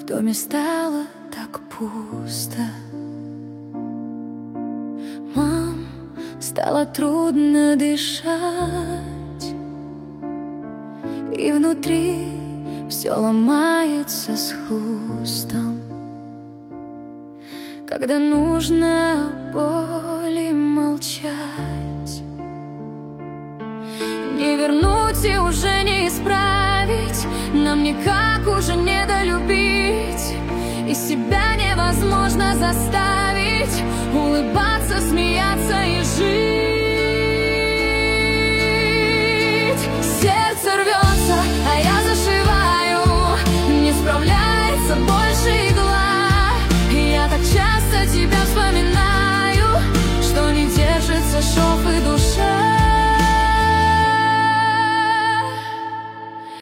В доме стало так пусто. Мам, стало трудно дышать, и внутри все ломается с хрустом. Когда нужно боли молчать, не вернуть и уже не исправить, нам никак уже не долюбить, и себя невозможно заставить улыбаться, смеяться и жить. Сердце рвется,